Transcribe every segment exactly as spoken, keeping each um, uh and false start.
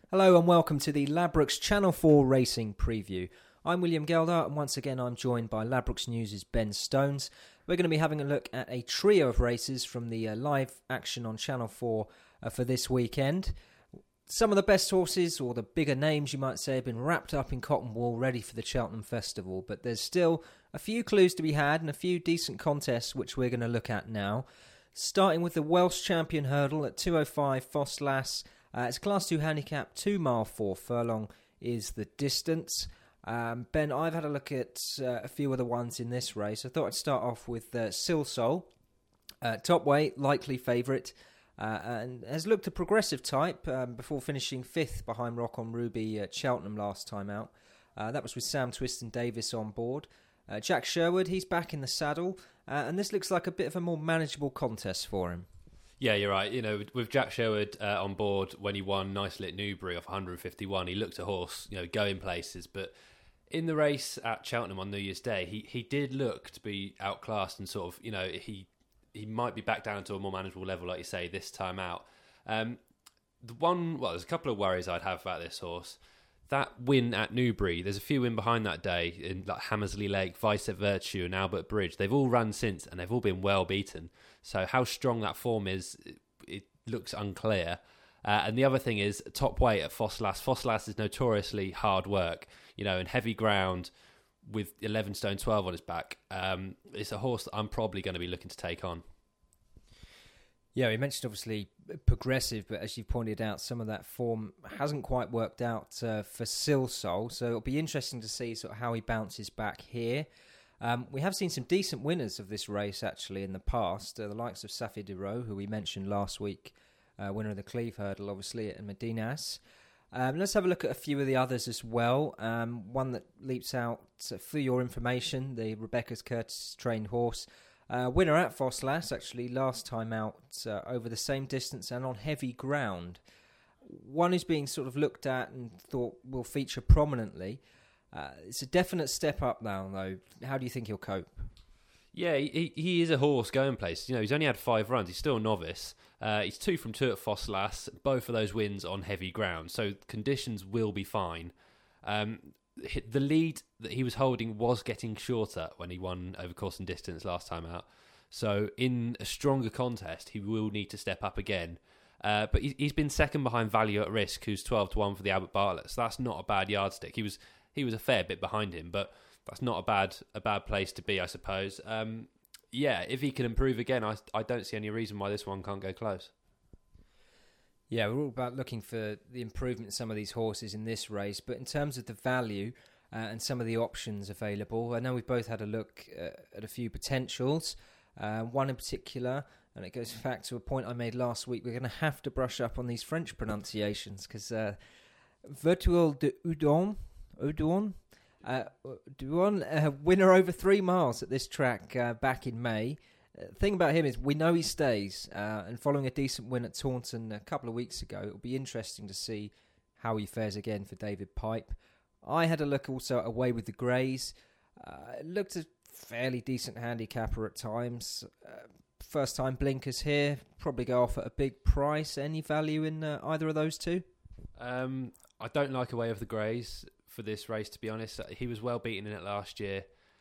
Hello and welcome to the Ladbrokes Channel four Racing Preview. I'm William Gelder and once again I'm joined by Ladbrokes News' Ben Stones. We're going to be having a look at a trio of races from the uh, live action on Channel four uh, for this weekend. Some of the best horses, or the bigger names you might say, have been wrapped up in cotton wool ready for the Cheltenham Festival, but there's still a few clues to be had and a few decent contests which we're going to look at now. Starting with the Welsh Champion Hurdle at two oh five Ffos Las. Uh, it's a Class two handicap, two mile four furlong is the distance. Um, Ben, I've had a look at uh, a few of the ones in this race. I thought I'd start off with uh, Silsol, uh, top weight, likely favourite, uh, and has looked a progressive type um, before finishing fifth behind Rock on Ruby at Cheltenham last time out. Uh, that was with Sam Twiston Davis on board. Uh, Jack Sherwood, he's back in the saddle, uh, and this looks like a bit of a more manageable contest for him. Yeah, you're right. You know, with Jack Sherwood uh, on board when he won Nicely at Newbury off one fifty-one, he looked a horse, you know, going places. But in the race at Cheltenham on New Year's Day, he, he did look to be outclassed and sort of, you know, he he might be back down to a more manageable level, like you say, this time out. Um, the one, well, there's a couple of worries I'd have about this horse. That win at Newbury, there's a few in behind that day in like Hammersley Lake, Vice at Virtue and Albert Bridge. They've all run since and they've all been well beaten. So how strong that form is, it, it looks unclear. Uh, and the other thing is top weight at Ffos Las. Ffos Las is notoriously hard work, you know, in heavy ground with eleven stone twelve on his back. Um, it's a horse that I'm probably going to be looking to take on. Yeah, we mentioned obviously progressive, but as you pointed out, some of that form hasn't quite worked out uh, for Silsol, so it'll be interesting to see sort of how he bounces back here. Um, we have seen some decent winners of this race actually in the past, uh, the likes of Safi Duro, who we mentioned last week, uh, winner of the Cleve Hurdle, obviously, at Medinas. Um, let's have a look at a few of the others as well. Um, one that leaps out uh, for your information, the Rebecca's Curtis trained horse. Uh, winner at Ffos Las, actually, last time out uh, over the same distance and on heavy ground. One who's being sort of looked at and thought will feature prominently. Uh, it's a definite step up now, though. How do you think he'll cope? Yeah, he, he is a horse going places. You know, he's only had five runs. He's still a novice. Uh, he's two from two at Ffos Las, both of those wins on heavy ground. So conditions will be fine. Um, the lead that he was holding was getting shorter when he won over course and distance last time out. So in a stronger contest, he will need to step up again. Uh, but he's been second behind Value at Risk, who's twelve to one for the Albert Bartlett. So that's not a bad yardstick. He was he was a fair bit behind him, but that's not a bad a bad place to be, I suppose. Um, yeah, if he can improve again, I I don't see any reason why this one can't go close. Yeah, we're all about looking for the improvement in some of these horses in this race, but in terms of the value uh, and some of the options available, I know we've both had a look uh, at a few potentials. Uh, one in particular, and it goes back to a point I made last week, we're going to have to brush up on these French pronunciations, because uh, Virtual de Udon, Udon, uh, Udon, uh, winner over three miles at this track uh, back in May. The thing about him is we know he stays, uh, and following a decent win at Taunton a couple of weeks ago, it'll be interesting to see how he fares again for David Pipe. I had a look also at Away with the Greys. Uh, it looked a fairly decent handicapper at times. Uh, first time blinkers here, probably go off at a big price. Any value in uh, either of those two? Um, I don't like Away with the Greys for this race, to be honest. He was well beaten in it last year,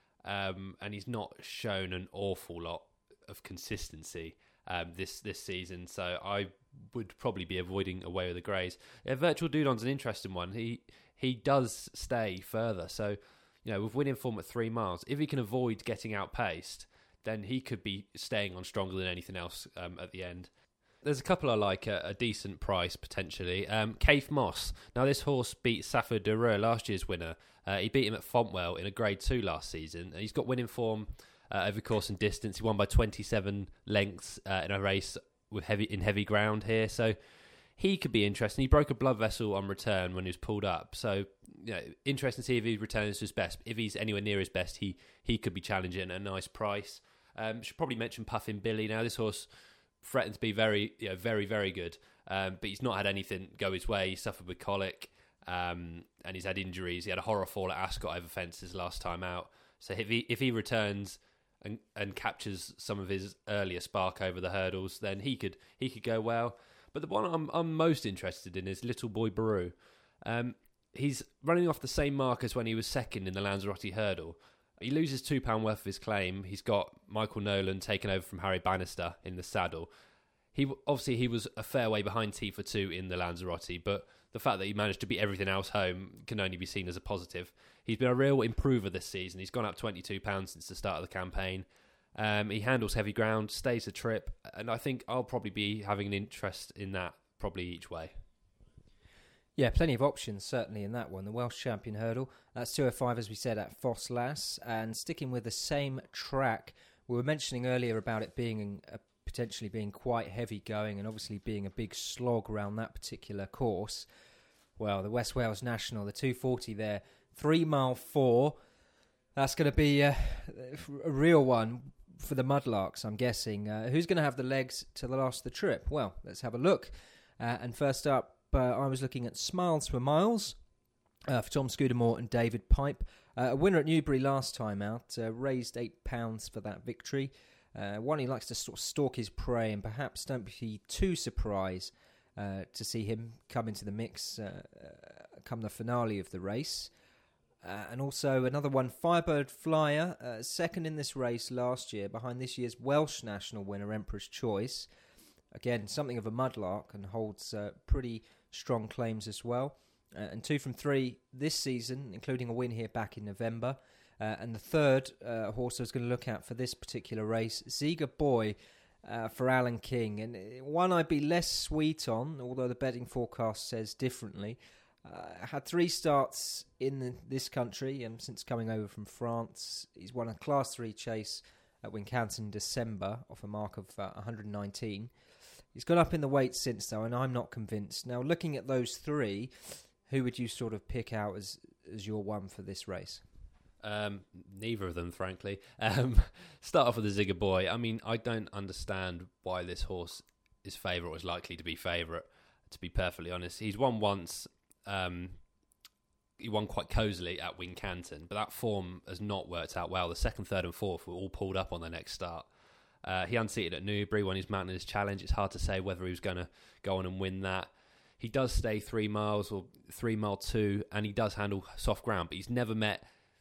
um, and he's not shown an awful lot of consistency um, this this season, so I would probably be avoiding Away with the Greys. Yeah, Virtual Dudon's an interesting one. He he does stay further, so you know, with winning form at three miles, if he can avoid getting outpaced, then he could be staying on stronger than anything else um, at the end. There's a couple I like at a decent price potentially. Um, Kaif Moss. Now this horse beat Safa Dereur, last year's winner. Uh, he beat him at Fontwell in a Grade Two last season, and he's got winning form Uh, over course and distance. He won by twenty-seven lengths uh, in a race with heavy in heavy ground here, so he could be interesting. He broke a blood vessel on return when he was pulled up, so you know, interesting to see if he returns to his best. If he's anywhere near his best, he he could be challenging at a nice price. Um, should probably mention Puffin Billy. Now this horse threatened to be very, you know, very very good, um, but he's not had anything go his way. He suffered with colic, um, and he's had injuries. He had a horror fall at Ascot over fences last time out. So if he if he returns And, and captures some of his earlier spark over the hurdles, then he could he could go well. But the one I'm, I'm most interested in is Little Boy Baru. Um, he's running off the same mark as when he was second in the Lanzarote Hurdle. He loses two pounds worth of his claim. He's got Michael Nolan taken over from Harry Bannister in the saddle. He obviously he was a fair way behind T for two in the Lanzarote, but the fact that he managed to beat everything else home can only be seen as a positive. He's been a real improver this season. He's gone up twenty-two pounds since the start of the campaign. Um, he handles heavy ground, stays the trip, and I think I'll probably be having an interest in that probably each way. Yeah, plenty of options, certainly, in that one. The Welsh Champion Hurdle, that's two oh five, as we said, at Ffos Las. And sticking with the same track, we were mentioning earlier about it being a, potentially being quite heavy going and obviously being a big slog around that particular course. Well, the West Wales National, the two forty there, three mile four. That's going to be a, a real one for the Mudlarks, I'm guessing. Uh, who's going to have the legs to the last of the trip? Well, let's have a look. Uh, and first up, uh, I was looking at Smiles for Miles uh, for Tom Scudamore and David Pipe. Uh, a winner at Newbury last time out, uh, raised eight pounds for that victory. Uh, one, he likes to sort of stalk his prey, and perhaps don't be too surprised uh, to see him come into the mix uh, uh, come the finale of the race. Uh, and also another one, Firebird Flyer, uh, second in this race last year behind this year's Welsh National winner, Emperor's Choice. Again, something of a mudlark and holds uh, pretty strong claims as well. Uh, and two from three this season, including a win here back in November. Uh, and the third uh, horse I was going to look at for this particular race, Ziga Boy uh, for Alan King. And one I'd be less sweet on, although the betting forecast says differently. Uh, had three starts in the, this country um, since coming over from France. He's won a Class three chase at Wincanton in December off a mark of uh, one hundred nineteen. He's gone up in the weight since, though, and I'm not convinced. Now, looking at those three, who would you sort of pick out as, as your one for this race? Um, neither of them, frankly. Um, start off with the Ziga Boy. I mean, I don't understand why this horse is favourite or is likely to be favourite, to be perfectly honest. He's won once. Um, he won quite cosily at Wincanton, but that form has not worked out well. The second, third and fourth were all pulled up on their next start. Uh, he unseated at Newbury when he's mounting his challenge. It's hard to say whether he was going to go on and win that. He does stay three miles or three mile two, and he does handle soft ground, but he's never met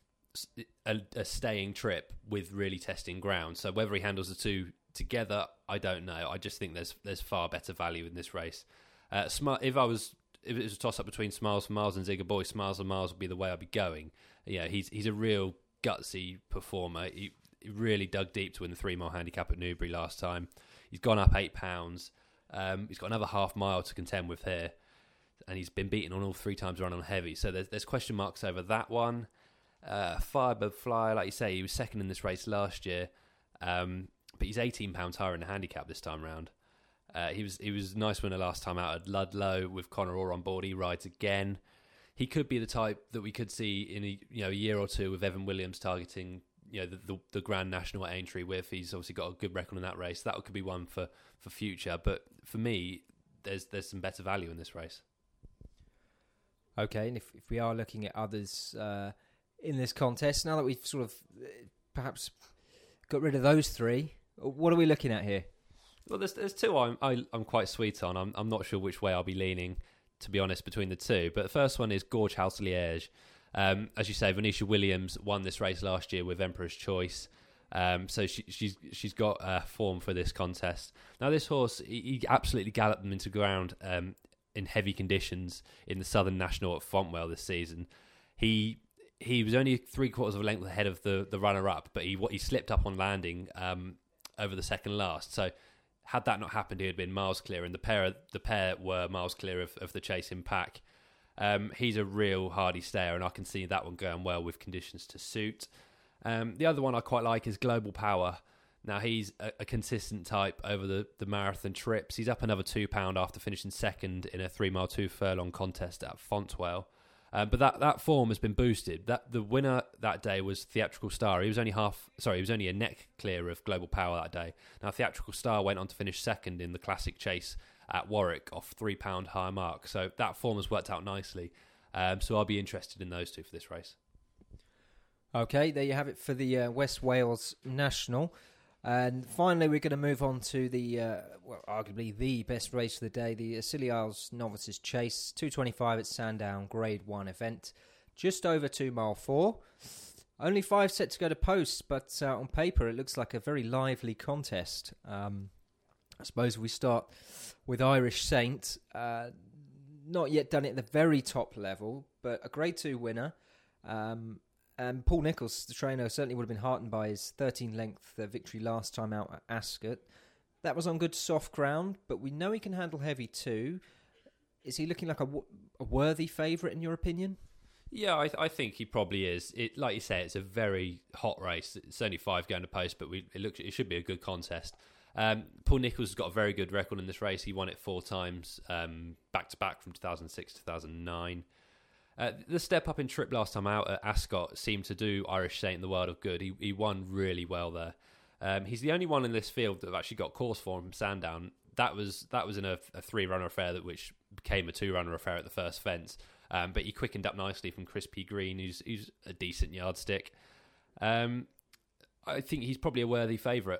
a, a staying trip with really testing ground. So whether he handles the two together, I don't know. I just think there's there's far better value in this race. Uh, smart. If I was, if it was a toss up between Smiles for Miles and Ziga Boy, Smiles for Miles would be the way I'd be going. Yeah, he's he's a real gutsy performer. He, he really dug deep to win the three mile handicap at Newbury last time. He's gone up eight pounds. Um, he's got another half mile to contend with here, and he's been beaten on all three times run on heavy. So there's there's question marks over that one. Uh, Firebird Flyer, like you say, he was second in this race last year, um, but he's eighteen pounds higher in the handicap this time round. Uh, he was he was a nice winner last time out at Ludlow with Conor Orr on board. He rides again. He could be the type that we could see in a you know a year or two with Evan Williams targeting you know the, the, the Grand National at Aintree with. He's obviously got a good record in that race. That could be one for, for future. But for me, there's there's some better value in this race. Okay, and if, if we are looking at others uh, in this contest, now that we've sort of uh, perhaps got rid of those three, what are we looking at here? Well, there's there's two I'm I, I'm quite sweet on. I'm I'm not sure which way I'll be leaning, to be honest, between the two. But the first one is Gorge House Liège. Um, as you say, Venetia Williams won this race last year with Emperor's Choice. Um, so she, she's she's got uh, form for this contest. Now, this horse, he, he absolutely galloped them into ground um, in heavy conditions in the Southern National at Fontwell this season. He he was only three quarters of a length ahead of the, the runner-up, but he he slipped up on landing um, over the second last. So had that not happened, he had been miles clear, and the pair the pair were miles clear of, of the chasing pack. Um, he's a real hardy stayer, and I can see that one going well with conditions to suit. Um, the other one I quite like is Global Power. Now, he's a, a consistent type over the, the marathon trips. He's up another two pounds after finishing second in a three mile two furlong contest at Fontwell. Um, but that, that form has been boosted. That the winner that day was Theatrical Star. He was only half, sorry, he was only a neck clear of Global Power that day. Now, Theatrical Star went on to finish second in the Classic Chase at Warwick off three pound higher mark. So that form has worked out nicely. Um, so I'll be interested in those two for this race. Okay, there you have it for the uh, West Wales National. And finally, we're going to move on to the, uh, well, arguably the best race of the day, the Scilly Isles Novices Chase, two twenty-five at Sandown, Grade one event, just over two mile four. Only five set to go to post, but uh, on paper it looks like a very lively contest. Um, I suppose we start with Irish Saint, uh, not yet done it at the very top level, but a Grade two winner. Um, and Paul Nicholls, the trainer, certainly would have been heartened by his thirteen length uh, victory last time out at Ascot. That was on good soft ground, but we know he can handle heavy too. Is he looking like a, w- a worthy favourite in your opinion? Yeah, I, I think he probably is. It, like you say, it's a very hot race. It's only five going to post, but we, it looks it should be a good contest. Um, Paul Nicholls has got a very good record in this race. He won it four times, um, back to back from two thousand six to two thousand nine. Uh, the step up in trip last time out at Ascot seemed to do Irish Saint the world of good. He he won really well there. Um, he's the only one in this field that have actually got course form from Sandown. That was that was in a, a three runner affair that which became a two runner affair at the first fence. Um, but he quickened up nicely from Chris P. Green, who's who's a decent yardstick. Um, I think he's probably a worthy favourite.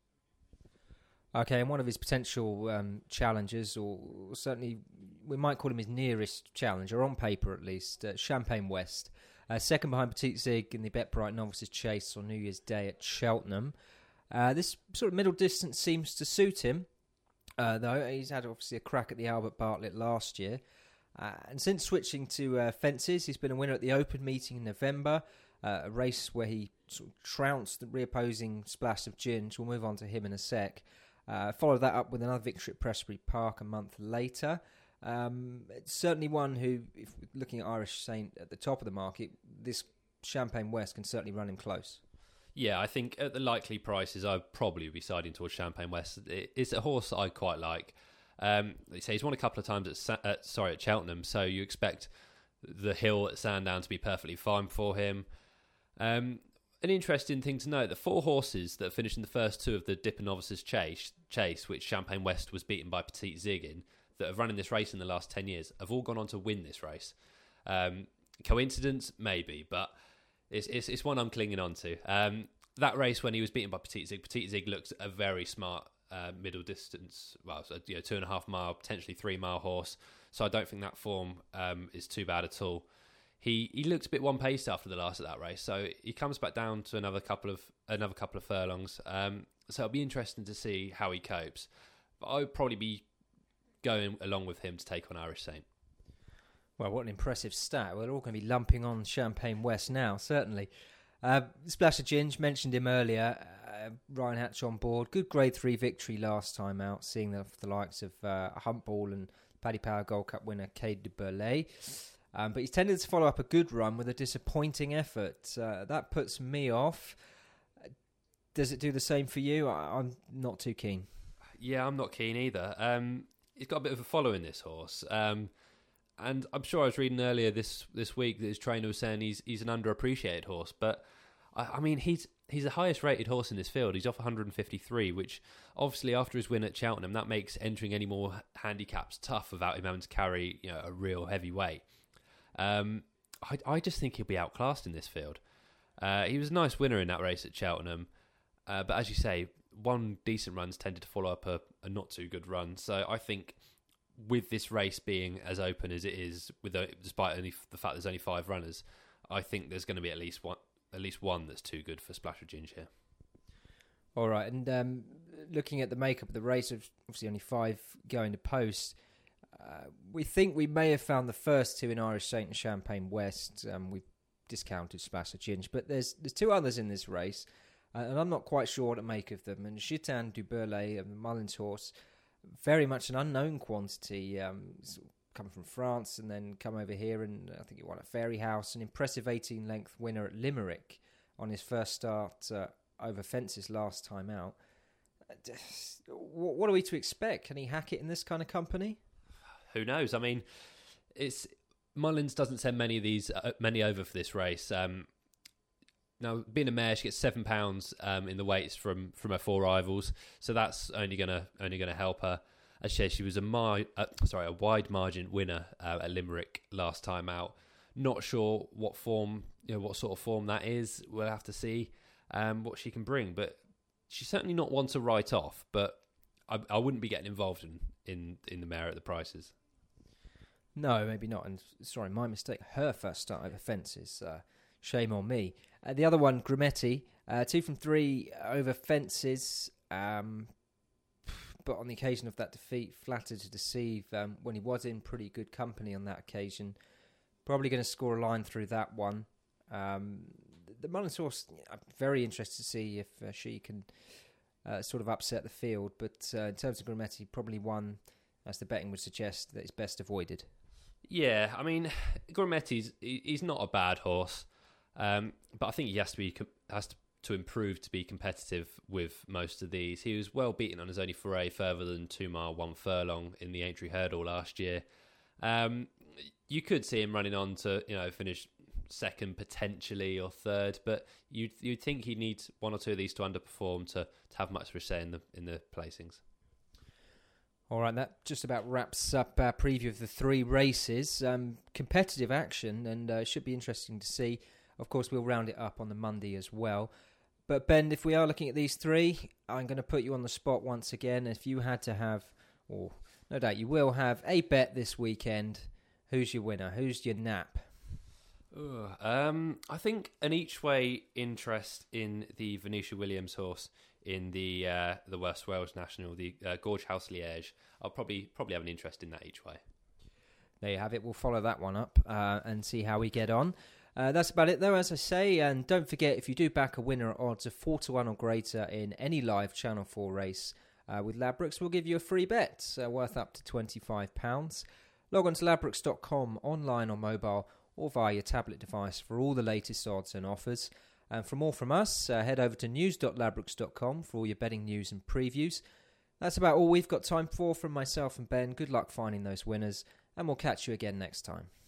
Okay, and one of his potential um, challengers, or certainly we might call him his nearest challenger, on paper at least, uh, Champagne West. Uh, second behind Petite Zig in the Bet-Bright Novices Chase on New Year's Day at Cheltenham. Uh, this sort of middle distance seems to suit him, uh, though. He's had obviously a crack at the Albert Bartlett last year. Uh, and since switching to uh, fences, he's been a winner at the Open meeting in November, uh, a race where he sort of trounced the reopposing Splash of Ginge. We'll move on to him in a sec. Uh, followed that up with another victory at Prestbury Park a month later. Um, it's certainly one who, if we're looking at Irish Saint at the top of the market, this Champagne West can certainly run him close. Yeah, I think at the likely prices, I'd probably be siding towards Champagne West. It's a horse that I quite like. Um, they say he's won a couple of times at, Sa- at sorry at Cheltenham, so you expect the hill at Sandown to be perfectly fine for him. Um, an interesting thing to note: the four horses that finished in the first two of the Dipper Novices Chase, chase, which Champagne West was beaten by Petite Zig in, that have run in this race in the last ten years, have all gone on to win this race. Um, coincidence, maybe, but it's, it's it's one I'm clinging on to. Um, that race when he was beaten by Petite Zig, Petite Zig looked a very smart uh, middle distance, well, so, you know, two and a half mile, potentially three mile horse. So I don't think that form um, is too bad at all. He he looked a bit one paced after the last of that race, so he comes back down to another couple of another couple of furlongs. Um, so it'll be interesting to see how he copes. But I would probably be going along with him to take on Irish Saint. Well, what an impressive stat. We're all going to be lumping on Champagne West now, certainly. Uh, Splash of Ginge, mentioned him earlier. Uh, Ryan Hatch on board. Good grade three victory last time out, seeing the, the likes of uh, Humpball and Paddy Power Gold Cup winner Cade de Burleigh. Um, but he's tended to follow up a good run with a disappointing effort. Uh, that puts me off. Does it do the same for you? I, I'm not too keen. Yeah, I'm not keen either. Um, he's got a bit of a following, this horse. Um, and I'm sure I was reading earlier this, this week that his trainer was saying he's he's an underappreciated horse. But, I, I mean, he's he's the highest rated horse in this field. He's off one hundred fifty-three, which obviously after his win at Cheltenham, that makes entering any more handicaps tough without him having to carry, you know, a real heavy weight. Um, I, I just think he'll be outclassed in this field. Uh, he was a nice winner in that race at Cheltenham. Uh, but as you say, one decent run's tended to follow up a, a not too good run. So I think with this race being as open as it is, with a, despite only the fact there's only five runners, I think there's going to be at least one, at least one that's too good for Splash of Ginge here. All right, and um, looking at the makeup of the race, obviously only five going to post. Uh, we think we may have found the first two in Irish Saint and Champagne West. Um, we've discounted Splash of Ginge, but there's there's two others in this race, uh, and I'm not quite sure what to make of them. And Gitan du Burleigh, the Mullins horse, very much an unknown quantity. Um, come from France and then come over here, and I think he won at Fairy House, an impressive eighteen-length winner at Limerick on his first start uh, over fences last time out. Uh, what are we to expect? Can he hack it in this kind of company? Who knows? I mean, it's Mullins doesn't send many of these uh, many over for this race. Um, now, being a mare, she gets seven pounds um, in the weights from, from her four rivals, so that's only gonna only gonna help her. As she said, she was a mar- uh, sorry a wide margin winner uh, at Limerick last time out. Not sure what form, you know, what sort of form that is. We'll have to see um, what she can bring, but she's certainly not one to write off, but I, I wouldn't be getting involved in, in, in the mare at the prices. No, maybe not. And sorry, my mistake. Her first start over Fences. Uh, shame on me. Uh, the other one, Grimetti, uh, two from three over Fences. Um, but on the occasion of that defeat, flattered to deceive um, when he was in pretty good company on that occasion. Probably going to score a line through that one. Um, the Mullins horse, I'm very interested to see if uh, she can uh, sort of upset the field. But uh, in terms of Grimetti, probably one, as the betting would suggest, that is best avoided. Yeah, I mean, Grimetti's he's not a bad horse, um, but I think he has to be has to, to improve to be competitive with most of these. He was well beaten on his only foray further than two mile one furlong in the Aintree Hurdle last year. Um, you could see him running on to you know finish second potentially or third, but you'd you'd think he needs one or two of these to underperform to, to have much of a say in the in the placings. All right, that just about wraps up our preview of the three races. Um, competitive action, and uh, should be interesting to see. Of course, we'll round it up on the Monday as well. But Ben, if we are looking at these three, I'm going to put you on the spot once again. If you had to have, or no doubt you will have, a bet this weekend, who's your winner? Who's your nap? Ooh, um, I think an each-way interest in the Venetia Williams horse in the uh, the West Wales National, the uh, Gorge House Liège. I'll probably probably have an interest in that each way. There you have it. We'll follow that one up uh, and see how we get on. Uh, that's about it, though, as I say. And don't forget, if you do back a winner at odds of four to one or greater in any live Channel four race uh, with Ladbrokes, we'll give you a free bet uh, worth up to twenty-five pounds. Log on to ladbrokes dot com, online or mobile, or via your tablet device for all the latest odds and offers. And for more from us, uh, head over to news dot ladbrokes dot com for all your betting news and previews. That's about all we've got time for from myself and Ben. Good luck finding those winners, and we'll catch you again next time.